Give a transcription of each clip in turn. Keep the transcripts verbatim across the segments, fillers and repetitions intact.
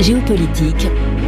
Géopolitique,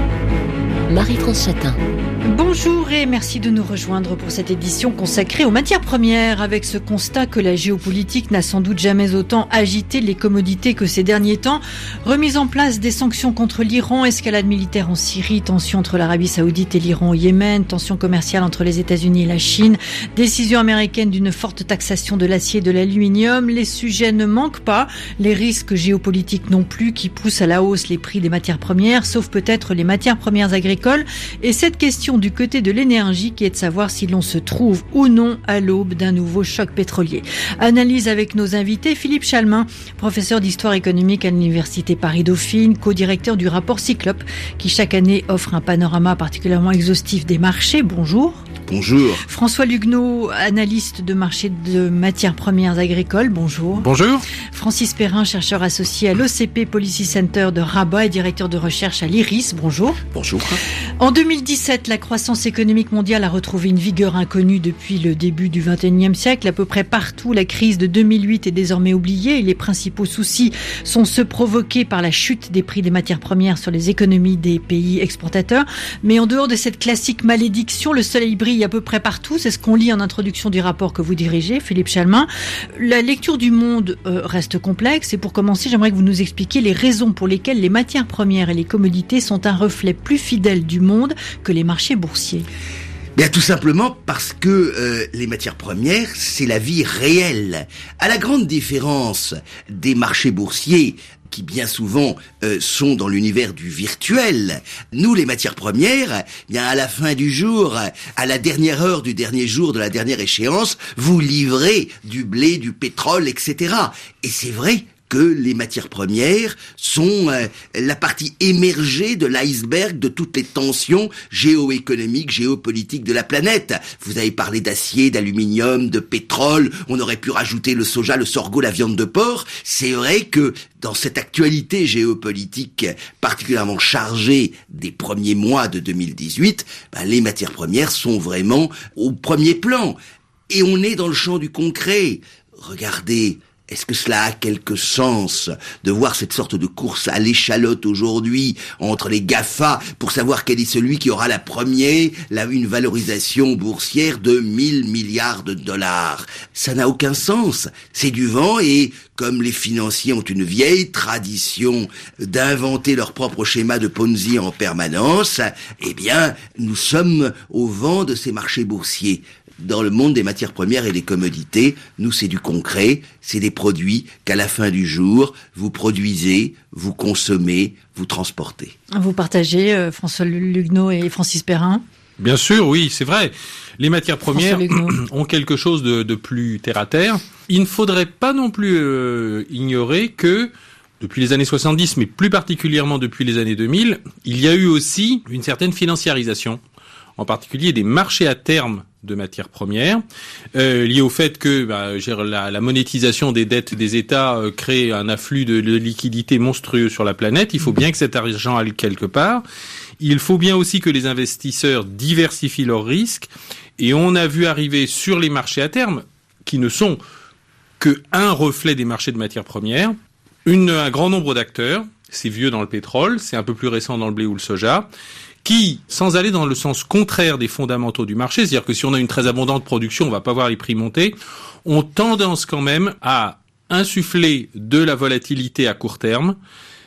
Marie-France Chatin. Bonjour et merci de nous rejoindre pour cette édition consacrée aux matières premières, avec ce constat que la géopolitique n'a sans doute jamais autant agité les commodités que ces derniers temps. Remise en place des sanctions contre l'Iran, escalade militaire en Syrie, tension entre l'Arabie Saoudite et l'Iran au Yémen, tension commerciale entre les États-Unis et la Chine, décision américaine d'une forte taxation de l'acier et de l'aluminium. Les sujets ne manquent pas, les risques géopolitiques non plus, qui poussent à la hausse les prix des matières premières, sauf peut-être les matières premières agricoles. Et cette question du côté de l'énergie qui est de savoir si l'on se trouve ou non à l'aube d'un nouveau choc pétrolier. Analyse avec nos invités, Philippe Chalmin, professeur d'histoire économique à l'Université Paris-Dauphine, co-directeur du rapport Cyclope, qui chaque année offre un panorama particulièrement exhaustif des marchés. Bonjour. Bonjour. François Lugneau, analyste de marché de matières premières agricoles. Bonjour. Bonjour. Francis Perrin, chercheur associé à l'O C P Policy Center de Rabat et directeur de recherche à l'I R I S. Bonjour. Bonjour. En deux mille dix-sept, la croissance économique mondiale a retrouvé une vigueur inconnue depuis le début du vingt et unième siècle. À peu près partout, la crise de deux mille huit est désormais oubliée et les principaux soucis sont ceux provoqués par la chute des prix des matières premières sur les économies des pays exportateurs. Mais en dehors de cette classique malédiction, le soleil brille à peu près partout. C'est ce qu'on lit en introduction du rapport que vous dirigez, Philippe Chalmin. La lecture du monde euh, reste complexe et pour commencer, j'aimerais que vous nous expliquiez les raisons pour lesquelles les matières premières et les commodités sont un reflet plus fidèle du monde que les marchés boursiers. Bien, tout simplement parce que euh, les matières premières, c'est la vie réelle. À la grande différence des marchés boursiers, qui bien souvent euh, sont dans l'univers du virtuel. Nous, les matières premières, bien à la fin du jour, à la dernière heure du dernier jour de la dernière échéance, vous livrez du blé, du pétrole, et cetera. Et c'est vrai que les matières premières sont euh, la partie émergée de l'iceberg de toutes les tensions géoéconomiques, géopolitiques de la planète. Vous avez parlé d'acier, d'aluminium, de pétrole, on aurait pu rajouter le soja, le sorgho, la viande de porc. C'est vrai que dans cette actualité géopolitique particulièrement chargée des premiers mois de deux mille dix-huit, ben, les matières premières sont vraiment au premier plan. Et on est dans le champ du concret. Regardez, est-ce que cela a quelque sens de voir cette sorte de course à l'échalote aujourd'hui entre les GAFA pour savoir quel est celui qui aura la première, la, une valorisation boursière de mille milliards de dollars? Ça n'a aucun sens. C'est du vent et comme les financiers ont une vieille tradition d'inventer leur propre schéma de Ponzi en permanence, eh bien, nous sommes au vent de ces marchés boursiers. Dans le monde des matières premières et des commodités, nous, c'est du concret, c'est des produits qu'à la fin du jour, vous produisez, vous consommez, vous transportez. Vous partagez, euh, François Lugneau et Francis Perrin? Bien sûr, oui, c'est vrai. Les matières premières ont quelque chose de, de plus terre-à-terre. Il ne faudrait pas non plus euh, ignorer que depuis les années soixante-dix, mais plus particulièrement depuis les années deux mille, il y a eu aussi une certaine financiarisation, en particulier des marchés à terme de matières premières, euh, lié au fait que bah, la, la monétisation des dettes des États euh, crée un afflux de, de liquidités monstrueux sur la planète. Il faut bien que cet argent aille quelque part. Il faut bien aussi que les investisseurs diversifient leurs risques. Et on a vu arriver sur les marchés à terme, qui ne sont que un reflet des marchés de matières premières, une, un grand nombre d'acteurs. C'est vieux dans le pétrole, c'est un peu plus récent dans le blé ou le soja, qui, sans aller dans le sens contraire des fondamentaux du marché, c'est-à-dire que si on a une très abondante production, on va pas voir les prix monter, ont tendance quand même à insuffler de la volatilité à court terme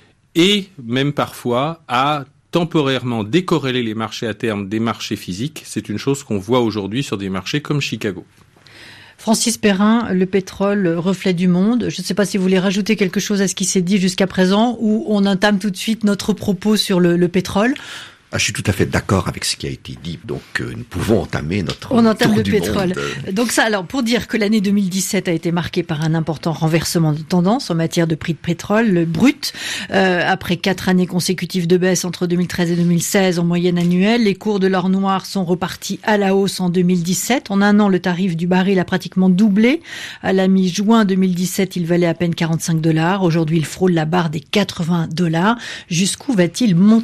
et même parfois à temporairement décorréler les marchés à terme des marchés physiques. C'est une chose qu'on voit aujourd'hui sur des marchés comme Chicago. Francis Perrin, le pétrole, reflet du monde. Je ne sais pas si vous voulez rajouter quelque chose à ce qui s'est dit jusqu'à présent ou on entame tout de suite notre propos sur le, le pétrole. Ah, je suis tout à fait d'accord avec ce qui a été dit. Donc, euh, nous pouvons entamer notre On entame tour le du pétrole. monde. Donc ça, alors, pour dire que l'année deux mille dix-sept a été marquée par un important renversement de tendance en matière de prix de pétrole, le brut. Euh, après quatre années consécutives de baisse entre deux mille treize et deux mille seize en moyenne annuelle, les cours de l'or noir sont repartis à la hausse en deux mille dix-sept. En un an, le tarif du baril a pratiquement doublé. À la mi-juin deux mille dix-sept, il valait à peine quarante-cinq dollars. Aujourd'hui, il frôle la barre des quatre-vingts dollars. Jusqu'où va-t-il monter ?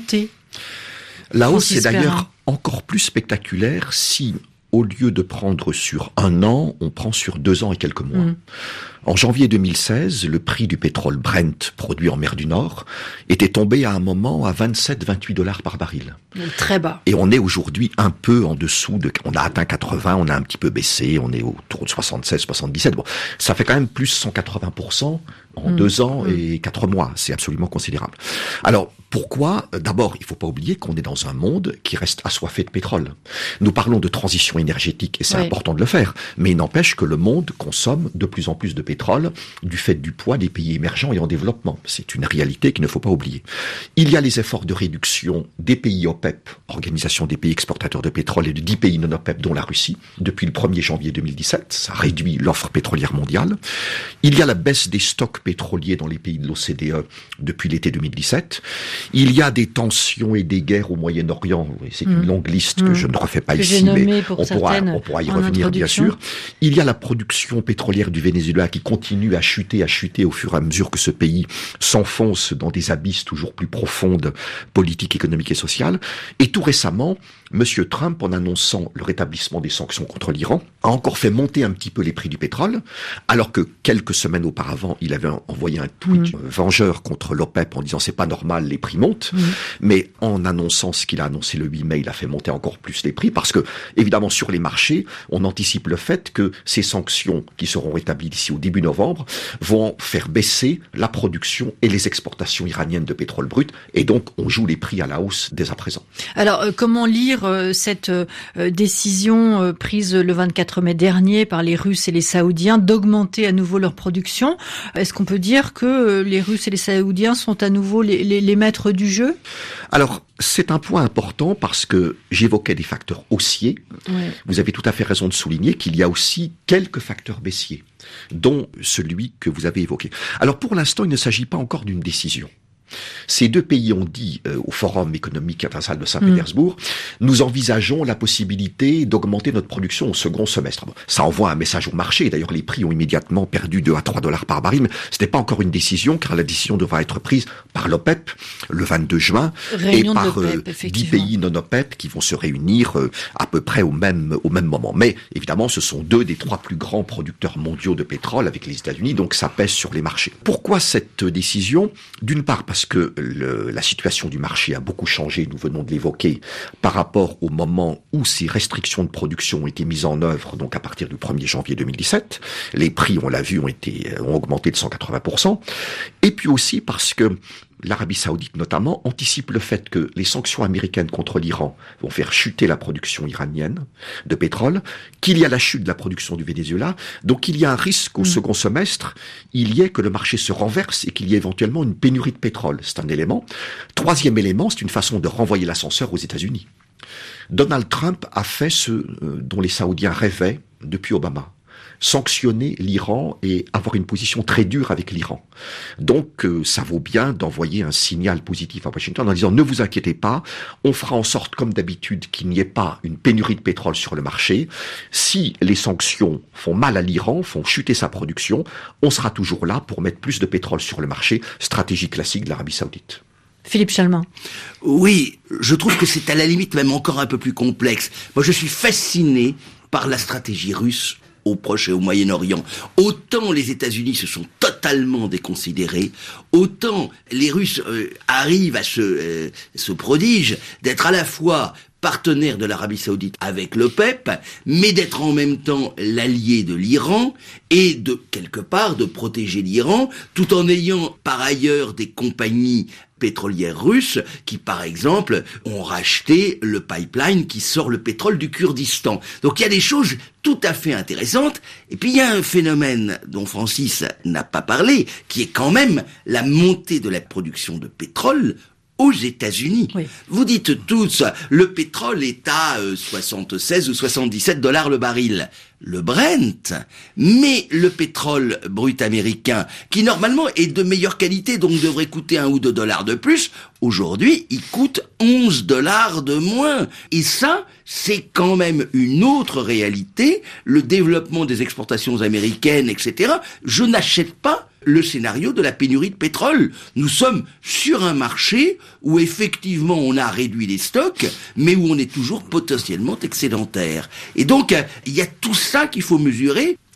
La hausse est d'ailleurs encore plus spectaculaire si, au lieu de prendre sur un an, on prend sur deux ans et quelques mois. Mmh. En janvier deux mille seize, le prix du pétrole Brent, produit en mer du Nord, était tombé à un moment à vingt-sept à vingt-huit dollars par baril. Donc très bas. Et on est aujourd'hui un peu en dessous de, on a atteint quatre-vingts, on a un petit peu baissé, on est autour de soixante-seize, soixante-dix-sept. Bon, ça fait quand même plus cent quatre-vingts pour cent en mmh. deux ans mmh. et quatre mois. C'est absolument considérable. Alors, pourquoi? D'abord, il faut pas oublier qu'on est dans un monde qui reste assoiffé de pétrole. Nous parlons de transition énergétique et c'est oui. important de le faire. Mais il n'empêche que le monde consomme de plus en plus de pétrole du fait du poids des pays émergents et en développement. C'est une réalité qu'il ne faut pas oublier. Il y a les efforts de réduction des pays OPEP, Organisation des pays exportateurs de pétrole, et de dix pays non OPEP, dont la Russie, depuis le premier janvier deux mille dix-sept. Ça réduit l'offre pétrolière mondiale. Il y a la baisse des stocks pétroliers dans les pays de l'O C D E depuis l'été deux mille dix-sept. Il y a des tensions et des guerres au Moyen-Orient. C'est mmh. une longue liste que mmh. je ne refais pas que ici, mais on pourra, on pourra y revenir bien sûr. Il y a la production pétrolière du Venezuela qui continue à chuter, à chuter au fur et à mesure que ce pays s'enfonce dans des abysses toujours plus profondes, politiques, économiques et sociales. Et tout récemment, Monsieur Trump, en annonçant le rétablissement des sanctions contre l'Iran, a encore fait monter un petit peu les prix du pétrole, alors que quelques semaines auparavant, il avait envoyé un tweet mmh. vengeur contre l'OPEP en disant c'est pas normal, les prix montent. Mmh. Mais en annonçant ce qu'il a annoncé le huit mai, il a fait monter encore plus les prix parce que, évidemment, sur les marchés, on anticipe le fait que ces sanctions qui seront rétablies d'ici au début novembre vont faire baisser la production et les exportations iraniennes de pétrole brut. Et donc, on joue les prix à la hausse dès à présent. Alors, euh, comment lire euh, cette euh, décision euh, prise le vingt-quatre mai dernier par les Russes et les Saoudiens d'augmenter à nouveau leur production? Est-ce qu'on peut dire que euh, les Russes et les Saoudiens sont à nouveau les, les, les maîtres du jeu? Alors, c'est un point important parce que j'évoquais des facteurs haussiers. Ouais. Vous avez tout à fait raison de souligner qu'il y a aussi quelques facteurs baissiers, dont celui que vous avez évoqué. Alors, pour l'instant, il ne s'agit pas encore d'une décision. Ces deux pays ont dit euh, au Forum économique international de Saint-Pétersbourg, mmh. nous envisageons la possibilité d'augmenter notre production au second semestre. Bon, ça envoie un message au marché. D'ailleurs, les prix ont immédiatement perdu deux à trois dollars par baril. Mais ce n'est pas encore une décision, car la décision devra être prise par l'OPEP le vingt-deux juin Réunion et par euh, dix pays non OPEP qui vont se réunir euh, à peu près au même au même moment. Mais évidemment, ce sont deux des trois plus grands producteurs mondiaux de pétrole avec les États-Unis, donc ça pèse sur les marchés. Pourquoi cette décision? D'une part, parce que le, la situation du marché a beaucoup changé, nous venons de l'évoquer, par rapport au moment où ces restrictions de production ont été mises en œuvre, donc à partir du premier janvier deux mille dix-sept. Les prix, on l'a vu, ont été ont augmenté de cent quatre-vingts pour cent. Et puis aussi parce que l'Arabie Saoudite notamment anticipe le fait que les sanctions américaines contre l'Iran vont faire chuter la production iranienne de pétrole, qu'il y a la chute de la production du Venezuela, donc il y a un risque au mmh. second semestre, il y ait que le marché se renverse et qu'il y ait éventuellement une pénurie de pétrole. C'est un élément. Troisième élément, c'est une façon de renvoyer l'ascenseur aux États-Unis. Donald Trump a fait ce euh, dont les Saoudiens rêvaient depuis Obama. Sanctionner l'Iran et avoir une position très dure avec l'Iran. Donc, euh, ça vaut bien d'envoyer un signal positif à Washington en disant « Ne vous inquiétez pas, on fera en sorte, comme d'habitude, qu'il n'y ait pas une pénurie de pétrole sur le marché. Si les sanctions font mal à l'Iran, font chuter sa production, on sera toujours là pour mettre plus de pétrole sur le marché. » Stratégie classique de l'Arabie Saoudite. Philippe Chalmin. Oui, je trouve que c'est à la limite même encore un peu plus complexe. Moi, je suis fasciné par la stratégie russe au Proche et au Moyen-Orient. Autant les États-Unis se sont totalement déconsidérés, autant les Russes euh, arrivent à ce, euh, ce prodige d'être à la fois partenaire de l'Arabie Saoudite avec l'OPEP, mais d'être en même temps l'allié de l'Iran et de, quelque part, de protéger l'Iran, tout en ayant par ailleurs des compagnies pétrolières russes qui, par exemple, ont racheté le pipeline qui sort le pétrole du Kurdistan. Donc il y a des choses tout à fait intéressantes. Et puis il y a un phénomène dont Francis n'a pas parlé, qui est quand même la montée de la production de pétrole aux États-Unis. Oui. Vous dites tous, le pétrole est à euh, soixante-seize ou soixante-dix-sept dollars le baril. Le Brent, mais le pétrole brut américain, qui normalement est de meilleure qualité, donc devrait coûter un ou deux dollars de plus, aujourd'hui, il coûte onze dollars de moins. Et ça, c'est quand même une autre réalité, le développement des exportations américaines, et cetera. Je n'achète pas le scénario de la pénurie de pétrole. Nous sommes sur un marché où effectivement on a réduit les stocks, mais où on est toujours potentiellement excédentaire. Et donc, il y a tout ça qu'il faut mesurer.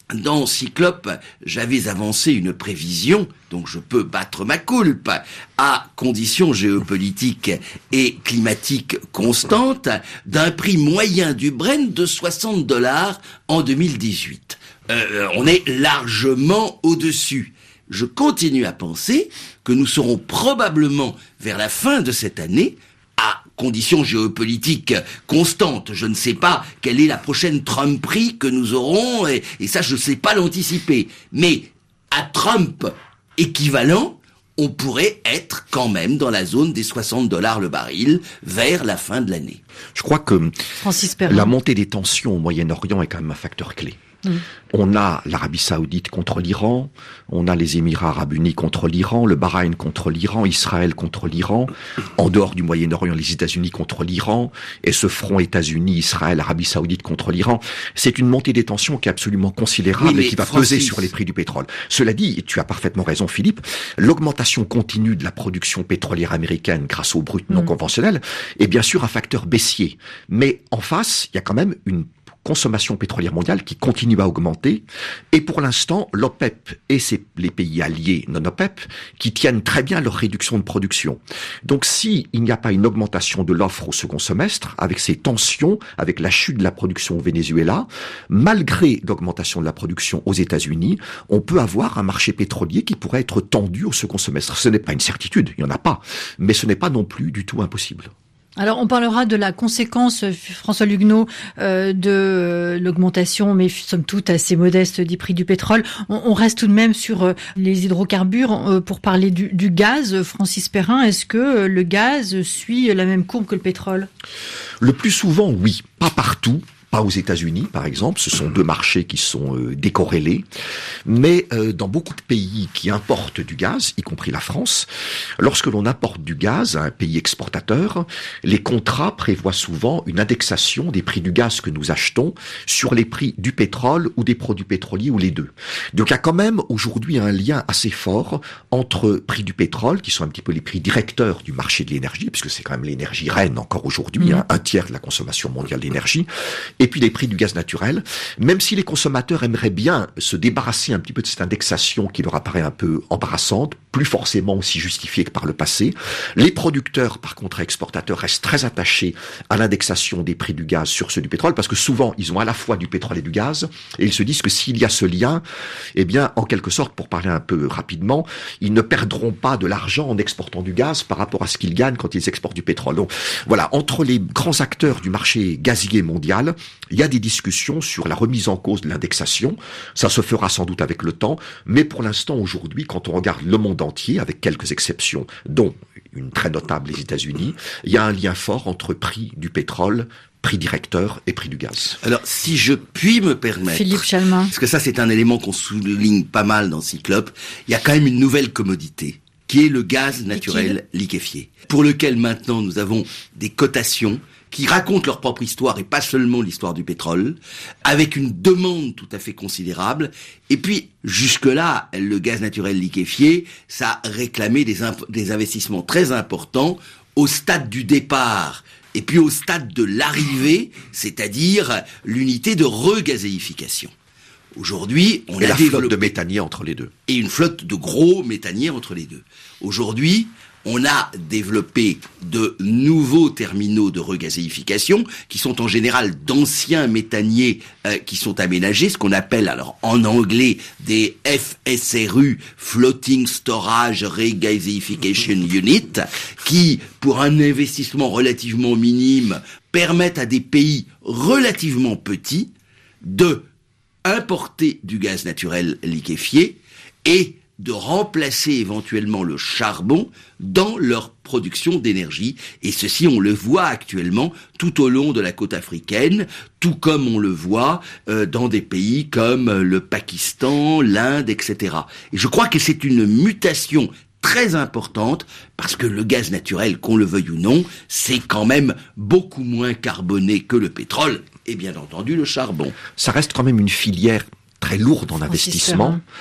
dans Cyclope, j'avais avancé une prévision, donc je peux battre ma coulpe, à conditions géopolitiques et climatiques constantes, d'un prix moyen du Brent de soixante dollars en deux mille dix-huit. Euh, on est largement au-dessus. Je continue à penser que nous serons probablement, vers la fin de cette année, à conditions géopolitiques constantes. Je ne sais pas quelle est la prochaine Trumperie que nous aurons, et, et ça, je ne sais pas l'anticiper. Mais à Trump équivalent, on pourrait être quand même dans la zone des soixante dollars le baril vers la fin de l'année. Je crois que Francis Perrin. La montée des tensions au Moyen-Orient est quand même un facteur clé. Mmh. On a l'Arabie Saoudite contre l'Iran, on a les Émirats Arabes Unis contre l'Iran, le Bahreïn contre l'Iran, Israël contre l'Iran, en dehors du Moyen-Orient, les États-Unis contre l'Iran, et ce front États-Unis, Israël, Arabie Saoudite contre l'Iran. C'est une montée des tensions qui est absolument considérable oui, et qui va Francis... peser sur les prix du pétrole. Cela dit, et tu as parfaitement raison Philippe, l'augmentation continue de la production pétrolière américaine grâce au brut non mmh. conventionnel est bien sûr un facteur baissier. Mais en face, il y a quand même une consommation pétrolière mondiale qui continue à augmenter, et pour l'instant, l'OPEP et ses, les pays alliés non-OPEP qui tiennent très bien leur réduction de production. Donc si il n'y a pas une augmentation de l'offre au second semestre, avec ces tensions, avec la chute de la production au Venezuela, malgré l'augmentation de la production aux États-Unis, on peut avoir un marché pétrolier qui pourrait être tendu au second semestre. Ce n'est pas une certitude, il n'y en a pas, mais ce n'est pas non plus du tout impossible. Alors, on parlera de la conséquence, François Luguenot, euh, de l'augmentation, mais somme toute assez modeste, des prix du pétrole. On, on reste tout de même sur euh, les hydrocarbures euh, pour parler du, du gaz. Francis Perrin, est-ce que euh, le gaz suit la même courbe que le pétrole ? Le plus souvent, oui. Pas partout. Pas aux États-Unis, par exemple, ce sont deux marchés qui sont euh, décorrélés, mais euh, dans beaucoup de pays qui importent du gaz, y compris la France, lorsque l'on importe du gaz à un pays exportateur, les contrats prévoient souvent une indexation des prix du gaz que nous achetons sur les prix du pétrole ou des produits pétroliers ou les deux. Donc il y a quand même aujourd'hui un lien assez fort entre prix du pétrole, qui sont un petit peu les prix directeurs du marché de l'énergie, puisque c'est quand même l'énergie reine encore aujourd'hui, mmh. hein, un tiers de la consommation mondiale d'énergie, et puis les prix du gaz naturel, même si les consommateurs aimeraient bien se débarrasser un petit peu de cette indexation qui leur apparaît un peu embarrassante, plus forcément aussi justifiée que par le passé. Les producteurs, par contre, exportateurs, restent très attachés à l'indexation des prix du gaz sur ceux du pétrole, parce que souvent, ils ont à la fois du pétrole et du gaz, et ils se disent que s'il y a ce lien, eh bien, en quelque sorte, pour parler un peu rapidement, ils ne perdront pas de l'argent en exportant du gaz par rapport à ce qu'ils gagnent quand ils exportent du pétrole. Donc, voilà, entre les grands acteurs du marché gazier mondial, il y a des discussions sur la remise en cause de l'indexation. Ça se fera sans doute avec le temps, mais pour l'instant, aujourd'hui, quand on regarde le monde entier, avec quelques exceptions, dont une très notable, les États-Unis, il y a un lien fort entre prix du pétrole, prix directeur et prix du gaz. Alors, si je puis me permettre... Philippe Chalmin. Parce que ça, c'est un élément qu'on souligne pas mal dans Cyclope. Il y a quand même une nouvelle commodité, qui est le gaz naturel liquéfié, pour lequel maintenant nous avons des cotations qui racontent leur propre histoire et pas seulement l'histoire du pétrole, avec une demande tout à fait considérable. Et puis, jusque-là, le gaz naturel liquéfié, ça réclamait des, imp- des investissements très importants au stade du départ et puis au stade de l'arrivée, c'est-à-dire l'unité de regazéification. Aujourd'hui, on et a la développé... flotte de méthaniers entre les deux. Et une flotte de gros méthaniers entre les deux. Aujourd'hui, on a développé de nouveaux terminaux de regazéification qui sont en général d'anciens méthaniers euh, qui sont aménagés, ce qu'on appelle alors en anglais des F S R U, Floating Storage Regasification Unit, qui, pour un investissement relativement minime, permettent à des pays relativement petits de importer du gaz naturel liquéfié et de remplacer éventuellement le charbon dans leur production d'énergie. Et ceci, on le voit actuellement tout au long de la côte africaine, tout comme on le voit euh, dans des pays comme le Pakistan, l'Inde, et cetera. Et je crois que c'est une mutation très importante, parce que le gaz naturel, qu'on le veuille ou non, c'est quand même beaucoup moins carboné que le pétrole, et bien entendu le charbon. Ça reste quand même une filière très lourde en investissement.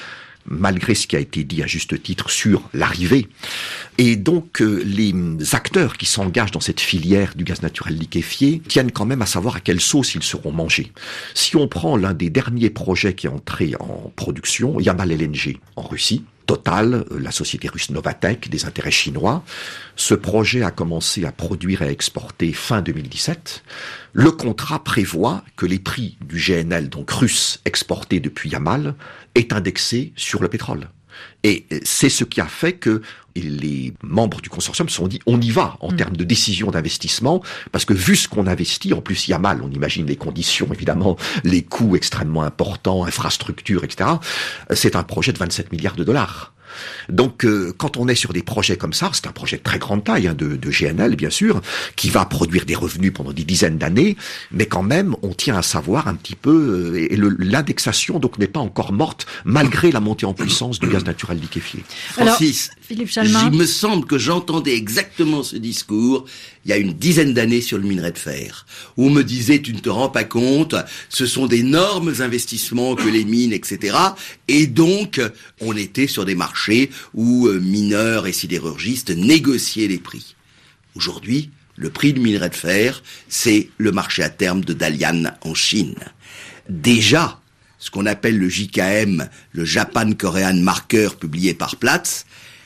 malgré ce qui a été dit à juste titre sur l'arrivée. Et donc, euh, les acteurs qui s'engagent dans cette filière du gaz naturel liquéfié tiennent quand même à savoir à quelle sauce ils seront mangés. Si on prend l'un des derniers projets qui est entré en production, Yamal L N G en Russie, Total, la société russe Novatek, des intérêts chinois. Ce projet a commencé à produire et à exporter fin deux mille dix-sept. Le contrat prévoit que les prix du G N L, donc russe, exporté depuis Yamal, est indexé sur le pétrole. Et c'est ce qui a fait que les membres du consortium se sont dit on y va en mmh. termes de décision d'investissement, parce que vu ce qu'on investit, en plus Yamal, on imagine les conditions évidemment, les coûts extrêmement importants, infrastructures, et cetera. C'est un projet de vingt-sept milliards de dollars. Donc, euh, quand on est sur des projets comme ça, c'est un projet de très grande taille, hein, de, de G N L, bien sûr, qui va produire des revenus pendant des dizaines d'années, mais quand même, on tient à savoir un petit peu, euh, et le, l'indexation donc n'est pas encore morte, malgré la montée en puissance du gaz naturel liquéfié. Francis, alors, Philippe Chalmin, il me semble que j'entendais exactement ce discours il y a une dizaine d'années sur le minerai de fer, où on me disait, tu ne te rends pas compte, ce sont d'énormes investissements que les mines, et cetera. Et donc, on était sur des marchés où euh, mineurs et sidérurgistes négociaient les prix. Aujourd'hui, le prix du minerai de fer, c'est le marché à terme de Dalian en Chine. Déjà, ce qu'on appelle le J K M, le Japan Korean Marker, publié par Platts,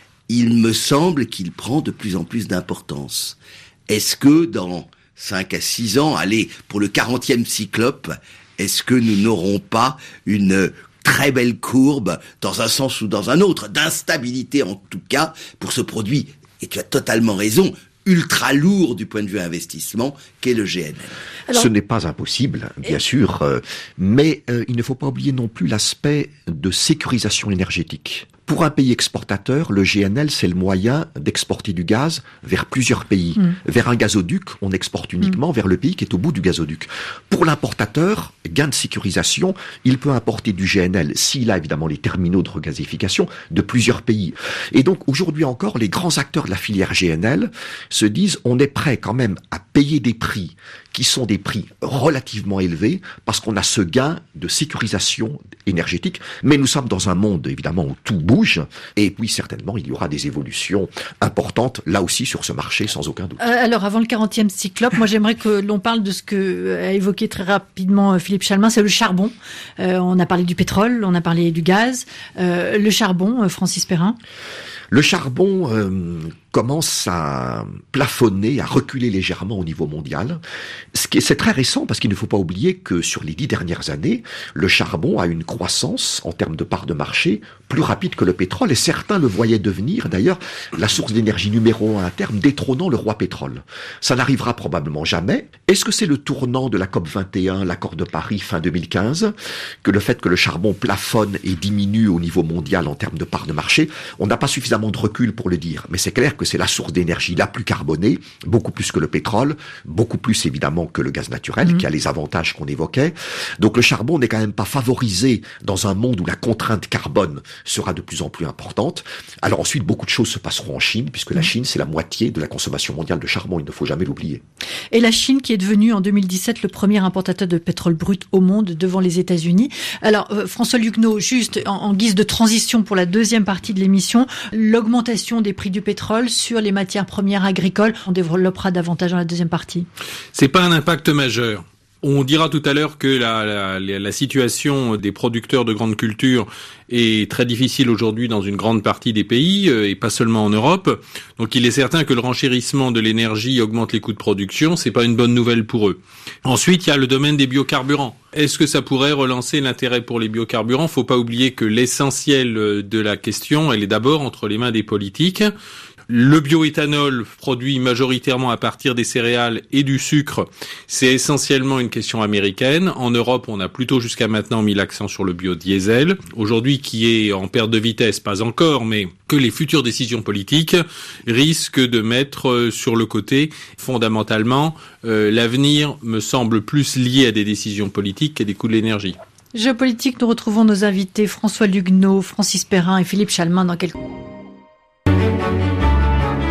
il me semble qu'il prend de plus en plus d'importance. Est-ce que dans cinq à six ans, allez, pour le quarantième cyclope, est-ce que nous n'aurons pas une très belle courbe, dans un sens ou dans un autre, d'instabilité en tout cas, pour ce produit, et tu as totalement raison, ultra lourd du point de vue investissement, qu'est le G N L. Alors, ce n'est pas impossible, bien et... sûr, euh, mais euh, il ne faut pas oublier non plus l'aspect de sécurisation énergétique. Pour un pays exportateur, le G N L, c'est le moyen d'exporter du gaz vers plusieurs pays. Mmh. Vers un gazoduc, on exporte uniquement mmh. vers le pays qui est au bout du gazoduc. Pour l'importateur, gain de sécurisation, il peut importer du G N L, s'il a évidemment les terminaux de regasification, de plusieurs pays. Et donc, aujourd'hui encore, les grands acteurs de la filière G N L se disent, on est prêt quand même à payer des prix qui sont des prix relativement élevés, parce qu'on a ce gain de sécurisation énergétique. Mais nous sommes dans un monde, évidemment, où tout bouge, et puis certainement, il y aura des évolutions importantes, là aussi, sur ce marché, sans aucun doute. Euh, alors, avant le quarantième cyclope, moi j'aimerais que l'on parle de ce que a évoqué très rapidement Philippe Chalmin, c'est le charbon. Euh, on a parlé du pétrole, on a parlé du gaz. Euh, le charbon, Francis Perrin. Le charbon euh, commence à plafonner, à reculer légèrement au niveau mondial. Ce qui est, c'est très récent parce qu'il ne faut pas oublier que sur les dix dernières années, le charbon a une croissance en termes de part de marché plus rapide que le pétrole, et certains le voyaient devenir d'ailleurs la source d'énergie numéro un à terme, détrônant le roi pétrole. Ça n'arrivera probablement jamais. Est-ce que c'est le tournant de la COP vingt et un, l'accord de Paris fin deux mille quinze, que le fait que le charbon plafonne et diminue au niveau mondial en termes de part de marché? On n'a pas suffisamment de recul pour le dire, mais c'est clair que c'est la source d'énergie la plus carbonée, beaucoup plus que le pétrole, beaucoup plus évidemment que le gaz naturel, mmh. qui a les avantages qu'on évoquait. Donc le charbon n'est quand même pas favorisé dans un monde où la contrainte carbone sera de plus en plus importante. Alors ensuite, beaucoup de choses se passeront en Chine, puisque la Chine, c'est la moitié de la consommation mondiale de charbon, il ne faut jamais l'oublier. Et la Chine qui est devenue en deux mille dix-sept le premier importateur de pétrole brut au monde devant les États-Unis. Alors euh, François Luquenot, juste en, en guise de transition pour la deuxième partie de l'émission, l'augmentation des prix du pétrole sur les matières premières agricoles, on développera davantage dans la deuxième partie. C'est pas un impact majeur. On dira tout à l'heure que la, la, la situation des producteurs de grandes cultures est très difficile aujourd'hui dans une grande partie des pays, et pas seulement en Europe. Donc il est certain que le renchérissement de l'énergie augmente les coûts de production, c'est pas une bonne nouvelle pour eux. Ensuite, il y a le domaine des biocarburants. Est-ce que ça pourrait relancer l'intérêt pour les biocarburants ? Faut pas oublier que l'essentiel de la question, elle est d'abord entre les mains des politiques. Le bioéthanol, produit majoritairement à partir des céréales et du sucre, c'est essentiellement une question américaine. En Europe, on a plutôt jusqu'à maintenant mis l'accent sur le biodiesel, aujourd'hui qui est en perte de vitesse, pas encore, mais que les futures décisions politiques risquent de mettre sur le côté. Fondamentalement, euh, l'avenir me semble plus lié à des décisions politiques qu'à des coûts de l'énergie. Géopolitique, nous retrouvons nos invités François Luquenot, Francis Perrin et Philippe Chalmin dans quelques...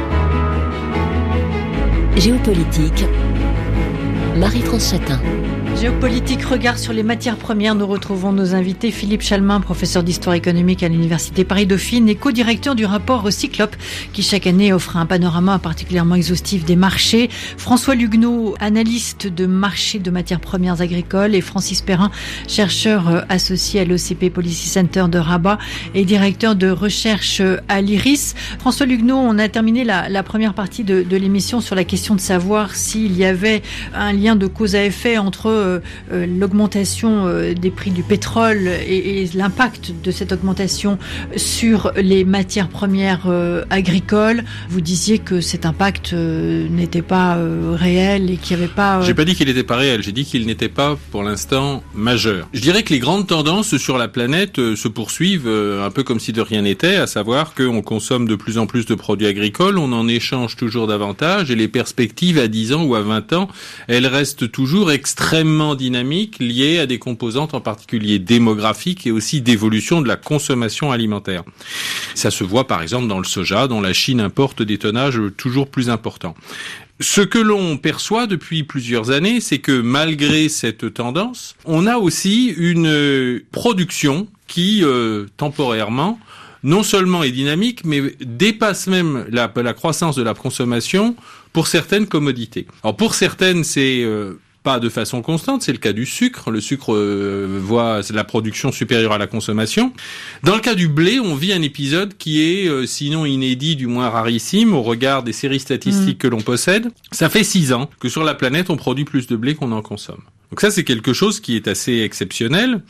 Géopolitique, Marie-France Chatin. Géopolitique, regard sur les matières premières. Nous retrouvons nos invités. Philippe Chalmin, professeur d'histoire économique à l'Université Paris-Dauphine et co-directeur du rapport Cyclope, qui chaque année offre un panorama particulièrement exhaustif des marchés. François Luguenot, analyste de marché de matières premières agricoles, et Francis Perrin, chercheur associé à l'O C P Policy Center de Rabat et directeur de recherche à l'IRIS. François Luguenot, on a terminé la, la première partie de, de l'émission sur la question de savoir s'il y avait un lien de cause à effet entre euh, euh, l'augmentation euh, des prix du pétrole et, et l'impact de cette augmentation sur les matières premières euh, agricoles. Vous disiez que cet impact euh, n'était pas euh, réel et qu'il n'y avait pas... Euh... J'ai pas dit qu'il n'était pas réel, j'ai dit qu'il n'était pas pour l'instant majeur. Je dirais que les grandes tendances sur la planète euh, se poursuivent euh, un peu comme si de rien n'était, à savoir qu'on consomme de plus en plus de produits agricoles, on en échange toujours davantage et les perspectives à dix ans ou à vingt ans, elles restent toujours extrêmement dynamiques, liées à des composantes en particulier démographiques et aussi d'évolution de la consommation alimentaire. Ça se voit par exemple dans le soja, dont la Chine importe des tonnages toujours plus importants. Ce que l'on perçoit depuis plusieurs années, c'est que malgré cette tendance, on a aussi une production qui, euh, temporairement, non seulement est dynamique, mais dépasse même la, la croissance de la consommation pour certaines commodités. Alors pour certaines, c'est euh, pas de façon constante, c'est le cas du sucre. Le sucre euh, voit la production supérieure à la consommation. Dans le cas du blé, on vit un épisode qui est, euh, sinon inédit, du moins rarissime, au regard des séries statistiques mmh. que l'on possède. Ça fait six ans que sur la planète, on produit plus de blé qu'on en consomme. Donc ça, c'est quelque chose qui est assez exceptionnel.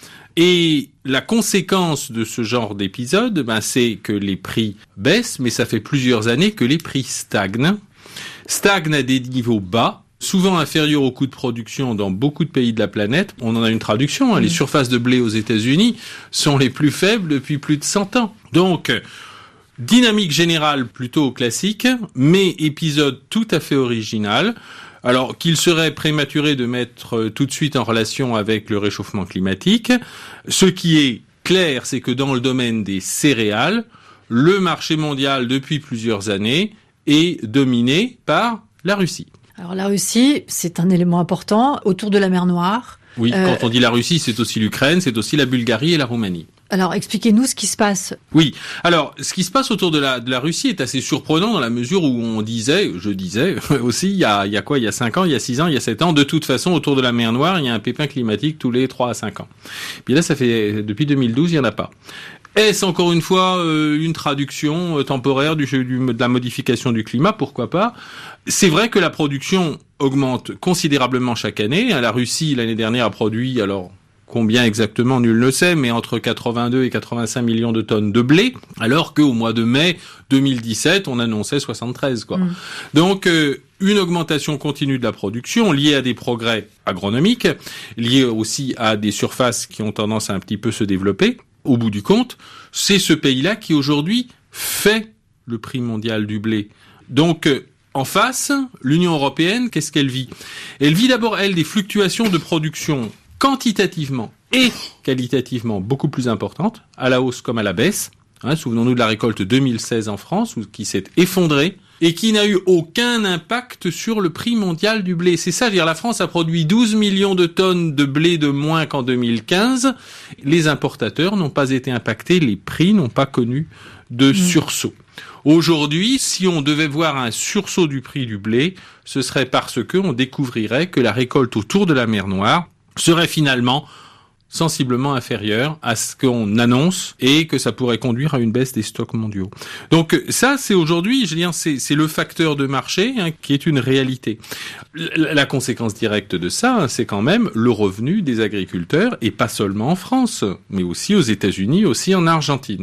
Et la conséquence de ce genre d'épisode, ben, c'est que les prix baissent, mais ça fait plusieurs années que les prix stagnent. Stagnent à des niveaux bas, souvent inférieurs aux coûts de production dans beaucoup de pays de la planète. On en a une traduction, hein, mmh. les surfaces de blé aux États-Unis sont les plus faibles depuis plus de cent ans. Donc, dynamique générale plutôt classique, mais épisode tout à fait original. Alors qu'il serait prématuré de mettre tout de suite en relation avec le réchauffement climatique. Ce qui est clair, c'est que dans le domaine des céréales, le marché mondial depuis plusieurs années est dominé par la Russie. Alors la Russie, c'est un élément important autour de la mer Noire. Oui, euh... quand on dit la Russie, c'est aussi l'Ukraine, c'est aussi la Bulgarie et la Roumanie. Alors, expliquez-nous ce qui se passe. Oui. Alors, ce qui se passe autour de la, de la Russie est assez surprenant dans la mesure où on disait, je disais aussi, il y a, il y a quoi, il y a cinq ans, il y a six ans, il y a sept ans, de toute façon, autour de la mer Noire, il y a un pépin climatique tous les trois à cinq ans. Puis là, ça fait, depuis deux mille douze, il y en a pas. Est-ce encore une fois euh, une traduction euh, temporaire du, du, de la modification du climat? Pourquoi pas? C'est vrai que la production augmente considérablement chaque année. La Russie, l'année dernière, a produit, alors, combien exactement, nul ne sait, mais entre quatre-vingt-deux et quatre-vingt-cinq millions de tonnes de blé, alors qu'au mois de mai deux mille dix-sept, on annonçait soixante-treize, quoi. Mmh. Donc, euh, une augmentation continue de la production, liée à des progrès agronomiques, liée aussi à des surfaces qui ont tendance à un petit peu se développer. Au bout du compte, c'est ce pays-là qui, aujourd'hui, fait le prix mondial du blé. Donc, euh, en face, l'Union européenne, qu'est-ce qu'elle vit? Elle vit d'abord, elle, des fluctuations de production quantitativement et qualitativement beaucoup plus importante, à la hausse comme à la baisse. Hein, souvenons-nous de la récolte deux mille seize en France, où, qui s'est effondrée et qui n'a eu aucun impact sur le prix mondial du blé. C'est ça, je veux dire, la France a produit douze millions de tonnes de blé de moins qu'en deux mille quinze. Les importateurs n'ont pas été impactés, les prix n'ont pas connu de mmh. sursaut. Aujourd'hui, si on devait voir un sursaut du prix du blé, ce serait parce que on découvrirait que la récolte autour de la mer Noire serait finalement sensiblement inférieure à ce qu'on annonce et que ça pourrait conduire à une baisse des stocks mondiaux. Donc ça, c'est aujourd'hui, je veux dire, c'est, c'est le facteur de marché hein, qui est une réalité. La, la conséquence directe de ça, c'est quand même le revenu des agriculteurs, et pas seulement en France, mais aussi aux États-Unis, aussi en Argentine.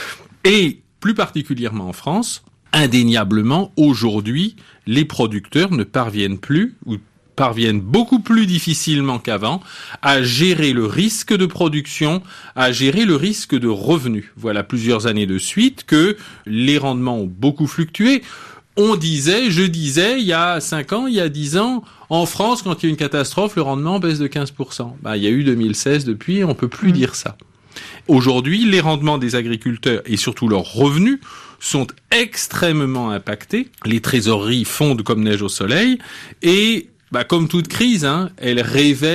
Et plus particulièrement en France, indéniablement, aujourd'hui, les producteurs ne parviennent plus, ou parviennent beaucoup plus difficilement qu'avant à gérer le risque de production, à gérer le risque de revenu. Voilà plusieurs années de suite que les rendements ont beaucoup fluctué. On disait, je disais, il y a cinq ans, il y a dix ans, en France, quand il y a une catastrophe, le rendement baisse de quinze pour cent. Ben, il y a eu deux mille seize depuis, on peut plus mmh. dire ça. Aujourd'hui, les rendements des agriculteurs et surtout leurs revenus sont extrêmement impactés. Les trésoreries fondent comme neige au soleil et bah, comme toute crise, hein, elle révèle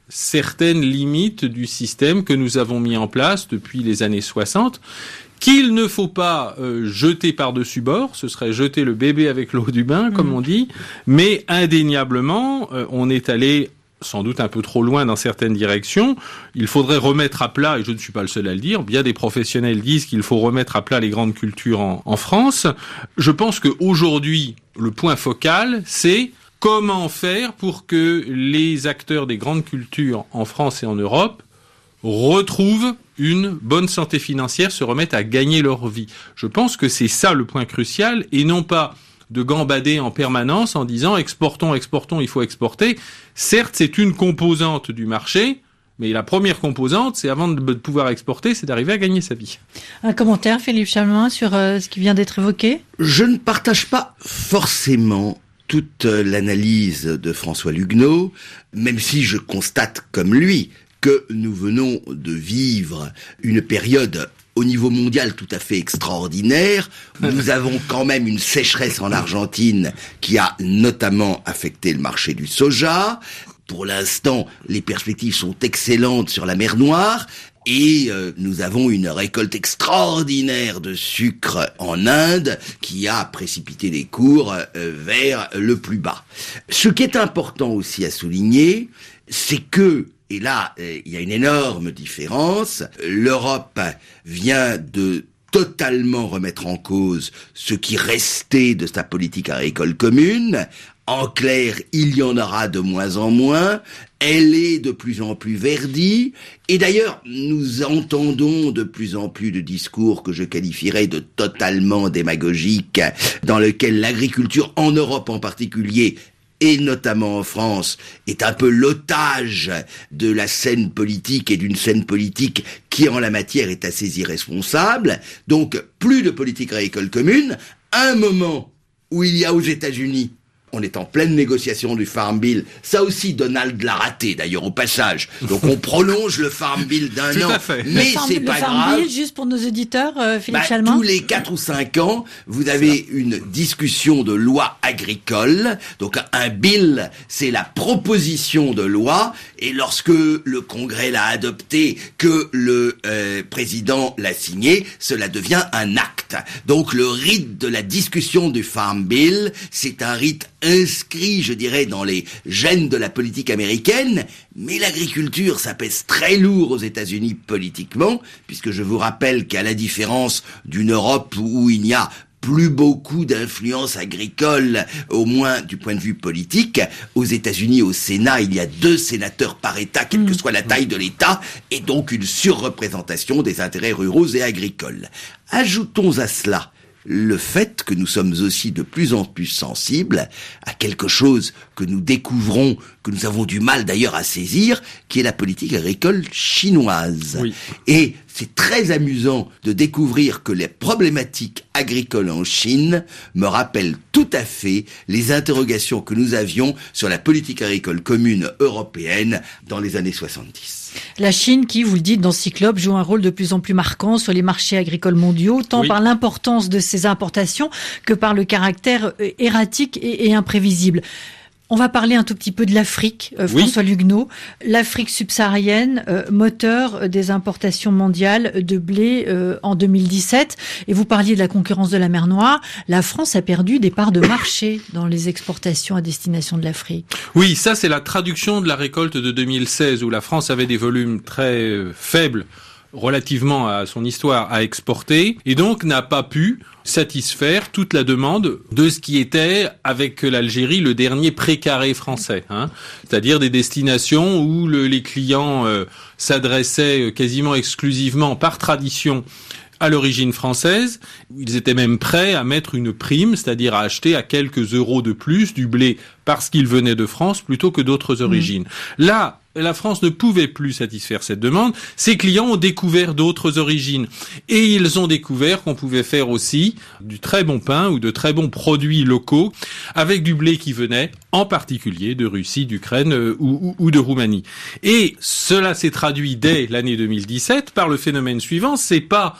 certaines limites du système que nous avons mis en place depuis les années soixante, qu'il ne faut pas euh, jeter par-dessus bord, ce serait jeter le bébé avec l'eau du bain, comme mmh. on dit, mais indéniablement, euh, on est allé sans doute un peu trop loin dans certaines directions. Il faudrait remettre à plat, et je ne suis pas le seul à le dire, bien des professionnels disent qu'il faut remettre à plat les grandes cultures en, en France. Je pense qu'aujourd'hui, le point focal, c'est comment faire pour que les acteurs des grandes cultures en France et en Europe retrouvent une bonne santé financière, se remettent à gagner leur vie. Je pense que c'est ça le point crucial, et non pas de gambader en permanence en disant exportons, exportons, il faut exporter. Certes, c'est une composante du marché, mais la première composante, c'est avant de pouvoir exporter, c'est d'arriver à gagner sa vie. Un commentaire, Philippe Chalmin, sur euh, ce qui vient d'être évoqué ? Je ne partage pas forcément toute l'analyse de François Lugnot, même si je constate comme lui que nous venons de vivre une période au niveau mondial tout à fait extraordinaire. Nous avons quand même une sécheresse en Argentine qui a notamment affecté le marché du soja. Pour l'instant, les perspectives sont excellentes sur la mer Noire. Et euh, nous avons une récolte extraordinaire de sucre en Inde qui a précipité les cours euh, vers le plus bas. Ce qui est important aussi à souligner, c'est que, et là, euh, il y a une énorme différence, l'Europe vient de totalement remettre en cause ce qui restait de sa politique agricole commune. En clair, il y en aura de moins en moins, elle est de plus en plus verdie, et d'ailleurs, nous entendons de plus en plus de discours que je qualifierais de totalement démagogiques, dans lesquels l'agriculture en Europe en particulier, et notamment en France, est un peu l'otage de la scène politique et d'une scène politique qui, en la matière, est assez irresponsable. Donc, plus de politique agricole commune, à un moment où il y a aux États-Unis, on est en pleine négociation du Farm Bill. Ça aussi, Donald l'a raté, d'ailleurs, au passage. Donc, on prolonge le Farm Bill d'un Tout an. À fait. Mais farm, c'est pas le Farm grave. Bill, juste pour nos auditeurs, euh, Philippe Bah, Chalmin. tous les quatre ou cinq ans, vous avez une discussion de loi agricole. Donc, un bill, c'est la proposition de loi. Et lorsque le Congrès l'a adopté, que le euh, président l'a signé, cela devient un acte. Donc, le rite de la discussion du Farm Bill, c'est un rite inscrit, je dirais, dans les gènes de la politique américaine, mais l'agriculture, ça pèse très lourd aux États-Unis politiquement, puisque je vous rappelle qu'à la différence d'une Europe où il n'y a plus beaucoup d'influence agricole, au moins du point de vue politique, aux États-Unis, au Sénat, il y a deux sénateurs par État, quelle que soit la taille de l'État, et donc une surreprésentation des intérêts ruraux et agricoles. Ajoutons à cela le fait que nous sommes aussi de plus en plus sensibles à quelque chose que nous découvrons, que nous avons du mal d'ailleurs à saisir, qui est la politique agricole chinoise. Oui. Et c'est très amusant de découvrir que les problématiques agricoles en Chine me rappellent tout à fait les interrogations que nous avions sur la politique agricole commune européenne dans les années soixante-dix. La Chine qui, vous le dites dans Cyclope, joue un rôle de plus en plus marquant sur les marchés agricoles mondiaux, tant Oui. par l'importance de ses importations que par le caractère erratique et, et imprévisible. On va parler un tout petit peu de l'Afrique, euh, François oui. Lugnot. L'Afrique subsaharienne, euh, moteur des importations mondiales de blé euh, en deux mille dix-sept. Et vous parliez de la concurrence de la mer Noire. La France a perdu des parts de marché dans les exportations à destination de l'Afrique. Oui, ça c'est la traduction de la récolte de deux mille seize où la France avait des volumes très euh, faibles relativement à son histoire à exporter et donc n'a pas pu satisfaire toute la demande de ce qui était avec l'Algérie le dernier précaré français, hein, c'est-à-dire des destinations où le, les clients euh, s'adressaient quasiment exclusivement par tradition à l'origine française. Ils étaient même prêts à mettre une prime, c'est-à-dire à acheter à quelques euros de plus du blé parce qu'il venait de France plutôt que d'autres origines. Mmh. Là, la France ne pouvait plus satisfaire cette demande. Ses clients ont découvert d'autres origines. Et ils ont découvert qu'on pouvait faire aussi du très bon pain ou de très bons produits locaux avec du blé qui venait en particulier de Russie, d'Ukraine euh, ou, ou, ou de Roumanie. Et cela s'est traduit dès l'année deux mille dix-sept par le phénomène suivant, c'est pas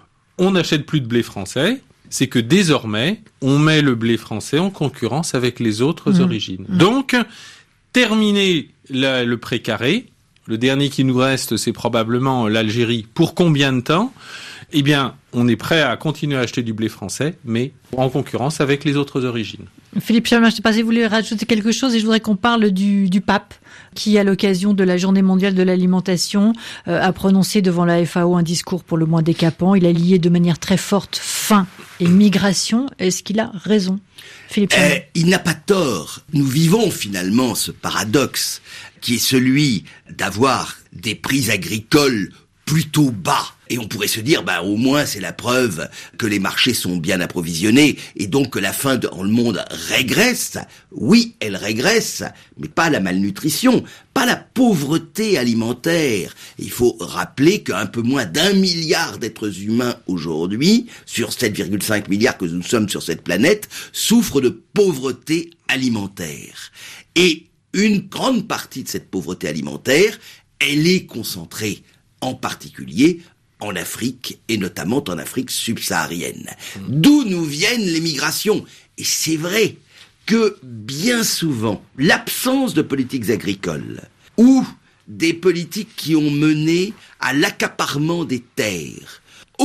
on n'achète plus de blé français, c'est que désormais, on met le blé français en concurrence avec les autres mmh. origines. Mmh. Donc, terminer la, le précaré, le dernier qui nous reste, c'est probablement l'Algérie. Pour combien de temps ? Eh bien, on est prêt à continuer à acheter du blé français, mais en concurrence avec les autres origines. Philippe Chalmin, je ne sais pas si vous voulez rajouter quelque chose, et je voudrais qu'on parle du, du pape, qui, à l'occasion de la Journée mondiale de l'alimentation, euh, a prononcé devant la F A O un discours pour le moins décapant. Il a lié de manière très forte faim et migration. Est-ce qu'il a raison, Philippe Chalmin ? euh, Il n'a pas tort. Nous vivons finalement ce paradoxe, qui est celui d'avoir des prix agricoles plutôt bas. Et on pourrait se dire, bah, au moins, c'est la preuve que les marchés sont bien approvisionnés et donc que la faim dans le monde régresse. Oui, elle régresse, mais pas la malnutrition, pas la pauvreté alimentaire. Il faut rappeler qu'un peu moins d'un milliard d'êtres humains aujourd'hui, sur sept virgule cinq milliards que nous sommes sur cette planète, souffrent de pauvreté alimentaire. Et une grande partie de cette pauvreté alimentaire, elle est concentrée en particulier en Afrique, et notamment en Afrique subsaharienne. Mmh. D'où nous viennent les migrations. Et c'est vrai que, bien souvent, l'absence de politiques agricoles, ou des politiques qui ont mené à l'accaparement des terres,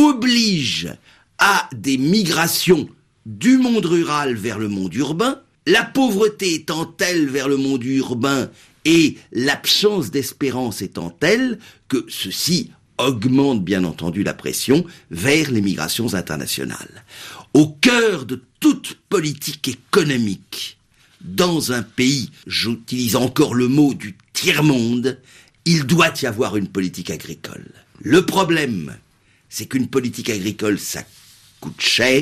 oblige à des migrations du monde rural vers le monde urbain, la pauvreté étant telle vers le monde urbain, et l'absence d'espérance étant telle que ceci augmente bien entendu la pression vers les migrations internationales. Au cœur de toute politique économique, dans un pays, j'utilise encore le mot du tiers-monde, il doit y avoir une politique agricole. Le problème, c'est qu'une politique agricole, ça coûte cher,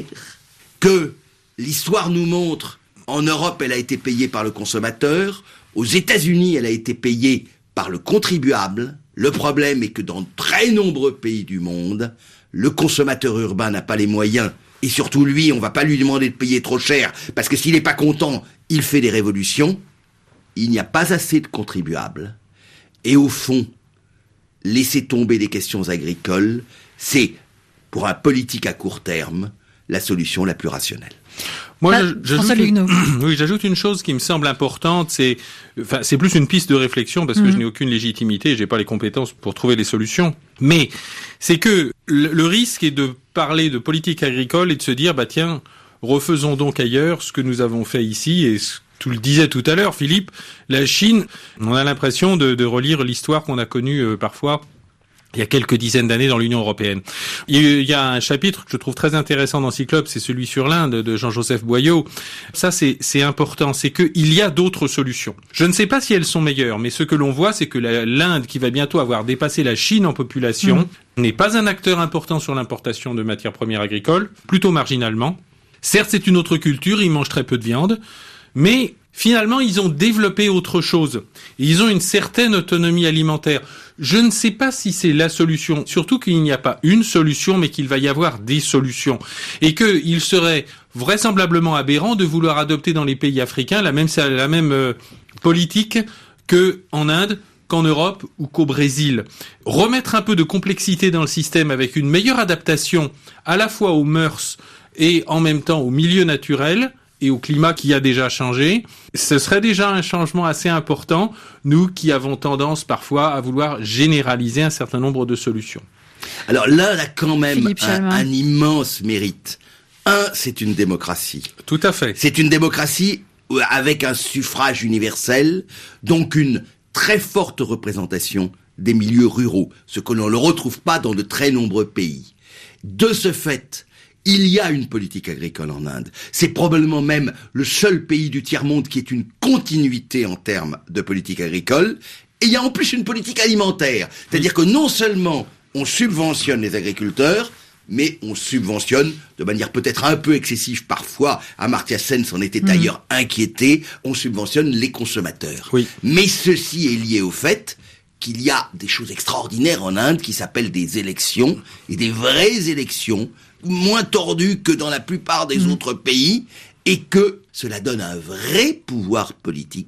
que l'histoire nous montre, en Europe, elle a été payée par le consommateur, aux États-Unis, elle a été payée par le contribuable. Le problème est que dans de très nombreux pays du monde, le consommateur urbain n'a pas les moyens. Et surtout lui, on va pas lui demander de payer trop cher, parce que s'il n'est pas content, il fait des révolutions. Il n'y a pas assez de contribuables. Et au fond, laisser tomber les questions agricoles, c'est, pour un politique à court terme, la solution la plus rationnelle. Moi, ah, j'ajoute, une, oui, j'ajoute une chose qui me semble importante, c'est, enfin, c'est plus une piste de réflexion parce que mmh. je n'ai aucune légitimité, j'ai pas les compétences pour trouver des solutions. Mais c'est que le, le risque est de parler de politique agricole et de se dire, bah tiens, refaisons donc ailleurs ce que nous avons fait ici. Et ce, tu le disais tout à l'heure, Philippe, la Chine, on a l'impression de, de relire l'histoire qu'on a connue euh, parfois il y a quelques dizaines d'années dans l'Union européenne. Il y a un chapitre que je trouve très intéressant dans Cyclope, c'est celui sur l'Inde de Jean-Joseph Boyau. Ça, c'est, c'est important, c'est qu'il y a d'autres solutions. Je ne sais pas si elles sont meilleures, mais ce que l'on voit, c'est que la, l'Inde, qui va bientôt avoir dépassé la Chine en population, mmh. n'est pas un acteur important sur l'importation de matières premières agricoles, plutôt marginalement. Certes, c'est une autre culture, ils mangent très peu de viande, mais finalement, ils ont développé autre chose. Ils ont une certaine autonomie alimentaire. Je ne sais pas si c'est la solution, surtout qu'il n'y a pas une solution, mais qu'il va y avoir des solutions. Et qu'il serait vraisemblablement aberrant de vouloir adopter dans les pays africains la même, la même euh, politique qu'en Inde, qu'en Europe ou qu'au Brésil. Remettre un peu de complexité dans le système avec une meilleure adaptation à la fois aux mœurs et en même temps au milieu naturel et au climat qui a déjà changé, ce serait déjà un changement assez important, nous qui avons tendance parfois à vouloir généraliser un certain nombre de solutions. Alors là, là quand même un, un immense mérite. Un, c'est une démocratie. Tout à fait. C'est une démocratie avec un suffrage universel, donc une très forte représentation des milieux ruraux, ce que l'on ne retrouve pas dans de très nombreux pays. De ce fait, il y a une politique agricole en Inde. C'est probablement même le seul pays du tiers-monde qui ait une continuité en termes de politique agricole. Et il y a en plus une politique alimentaire. C'est-à-dire que non seulement on subventionne les agriculteurs, mais on subventionne, de manière peut-être un peu excessive parfois, Amartya Sen s'en était d'ailleurs mmh. inquiété, on subventionne les consommateurs. Oui. Mais ceci est lié au fait qu'il y a des choses extraordinaires en Inde qui s'appellent des élections, et des vraies élections, moins tordues que dans la plupart des mmh. autres pays, et que cela donne un vrai pouvoir politique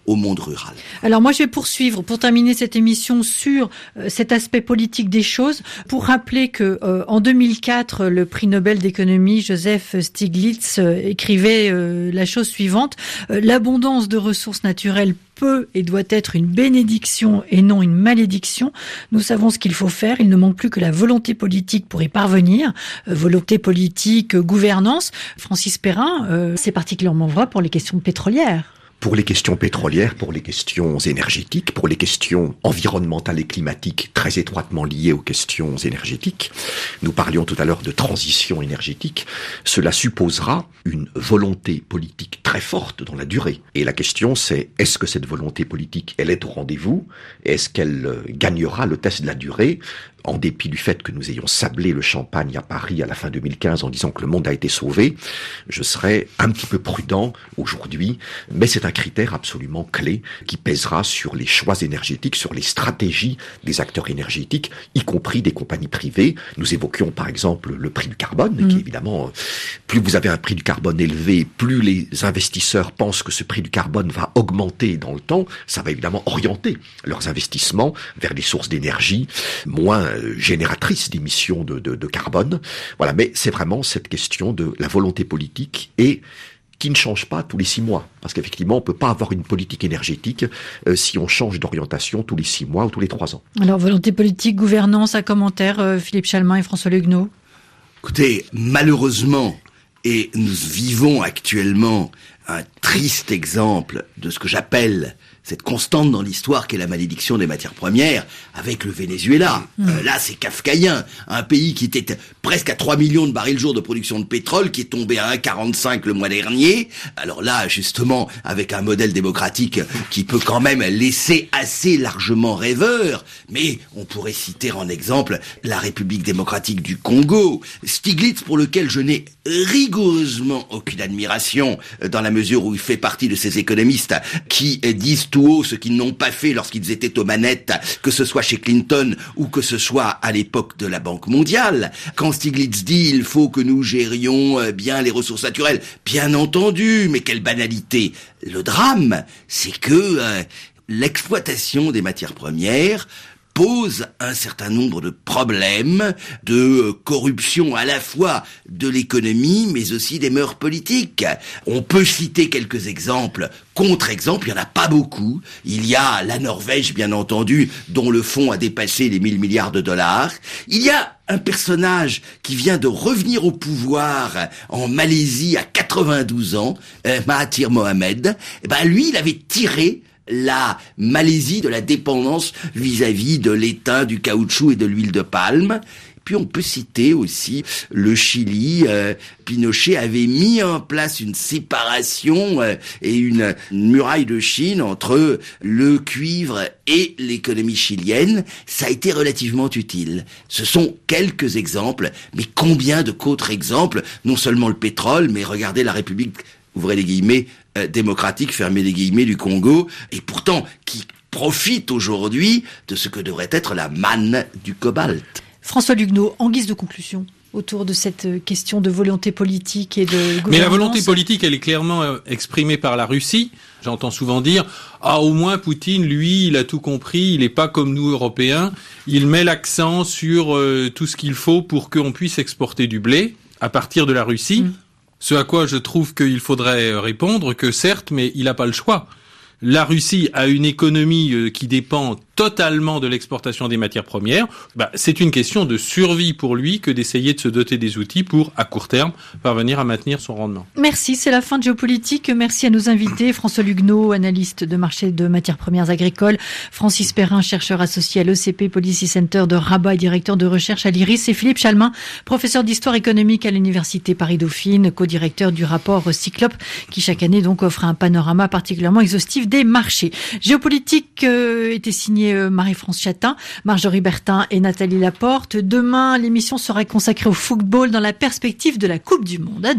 au monde rural. Alors moi je vais poursuivre pour terminer cette émission sur euh, cet aspect politique des choses, pour rappeler que euh, en deux mille quatre le prix Nobel d'économie Joseph Stiglitz euh, écrivait euh, la chose suivante: euh, l'abondance de ressources naturelles peut et doit être une bénédiction et non une malédiction. Nous savons ce qu'il faut faire, il ne manque plus que la volonté politique pour y parvenir. Euh, volonté politique, euh, gouvernance. Francis Perrin, euh, c'est particulièrement vrai pour les questions pétrolières. Pour les questions pétrolières, pour les questions énergétiques, pour les questions environnementales et climatiques très étroitement liées aux questions énergétiques. Nous parlions tout à l'heure de transition énergétique. Cela supposera une volonté politique très forte dans la durée. Et la question c'est, est-ce que cette volonté politique, elle est au rendez-vous? Est-ce qu'elle gagnera le test de la durée? En dépit du fait que nous ayons sablé le champagne à Paris à la fin deux mille quinze en disant que le monde a été sauvé, je serais un petit peu prudent aujourd'hui, mais c'est un critère absolument clé qui pèsera sur les choix énergétiques, sur les stratégies des acteurs énergétiques, y compris des compagnies privées. Nous évoquions par exemple le prix du carbone, mmh. qui évidemment, plus vous avez un prix du carbone élevé, plus les investisseurs pensent que ce prix du carbone va augmenter dans le temps, ça va évidemment orienter leurs investissements vers des sources d'énergie moins génératrice d'émissions de, de, de carbone. Voilà, mais c'est vraiment cette question de la volonté politique et qui ne change pas tous les six mois. Parce qu'effectivement, on peut pas avoir une politique énergétique euh, si on change d'orientation tous les six mois ou tous les trois ans. Alors, volonté politique, gouvernance, un commentaire, euh, Philippe Chalmin et François Luguenot. Écoutez, malheureusement, et nous vivons actuellement un triste exemple de ce que j'appelle cette constante dans l'histoire qu'est la malédiction des matières premières avec le Venezuela. Mmh. Euh, là, c'est kafkaïen. Un pays qui était presque à trois millions de barils jour de production de pétrole, qui est tombé à un virgule quarante-cinq le mois dernier. Alors là, justement, avec un modèle démocratique qui peut quand même laisser assez largement rêveur, mais on pourrait citer en exemple la République démocratique du Congo. Stiglitz, pour lequel je n'ai rigoureusement aucune admiration, dans la mesure où il fait partie de ces économistes qui disent tout haut ce qu'ils n'ont pas fait lorsqu'ils étaient aux manettes, que ce soit chez Clinton ou que ce soit à l'époque de la Banque mondiale. Quand Stiglitz dit il faut que nous gérions bien les ressources naturelles, bien entendu, mais quelle banalité. Le drame, c'est que euh, l'exploitation des matières premières pose un certain nombre de problèmes de corruption à la fois de l'économie mais aussi des mœurs politiques. On peut citer quelques exemples, contre-exemples, il n'y en a pas beaucoup. Il y a la Norvège, bien entendu, dont le fonds a dépassé les mille milliards de dollars. Il y a un personnage qui vient de revenir au pouvoir en Malaisie à quatre-vingt-douze ans, euh, Mahathir Mohamed. Eh ben, lui, il avait tiré la Malaisie de la dépendance vis-à-vis de l'étain, du caoutchouc et de l'huile de palme. Puis on peut citer aussi le Chili. Euh, Pinochet avait mis en place une séparation euh, et une, une muraille de Chine entre le cuivre et l'économie chilienne. Ça a été relativement utile. Ce sont quelques exemples, mais combien de contre-exemples? Non seulement le pétrole, mais regardez la République, ouvrez les guillemets, euh, démocratique, fermez les guillemets, du Congo, et pourtant qui profite aujourd'hui de ce que devrait être la manne du cobalt. François Luguenot, en guise de conclusion, autour de cette question de volonté politique et de gouvernance. Mais la volonté politique, elle est clairement exprimée par la Russie. J'entends souvent dire « Ah, au moins Poutine, lui, il a tout compris, il n'est pas comme nous, Européens. Il met l'accent sur euh, tout ce qu'il faut pour qu'on puisse exporter du blé à partir de la Russie. Mmh. » Ce à quoi je trouve qu'il faudrait répondre que certes, mais il n'a pas le choix. La Russie a une économie qui dépend totalement de l'exportation des matières premières. Bah, c'est une question de survie pour lui que d'essayer de se doter des outils pour, à court terme, parvenir à maintenir son rendement. Merci, c'est la fin de Géopolitique. Merci à nos invités. François Luguenot, analyste de marché de matières premières agricoles. Francis Perrin, chercheur associé à l'E C P Policy Center de Rabat et directeur de recherche à l'IRIS. Et Philippe Chalmin, professeur d'histoire économique à l'Université Paris-Dauphine, co-directeur du rapport Cyclope, qui chaque année donc offre un panorama particulièrement exhaustif des marchés. Géopolitique euh, était signé euh, Marie-France Chatin, Marjorie Bertin et Nathalie Laporte. Demain, l'émission sera consacrée au football dans la perspective de la Coupe du Monde.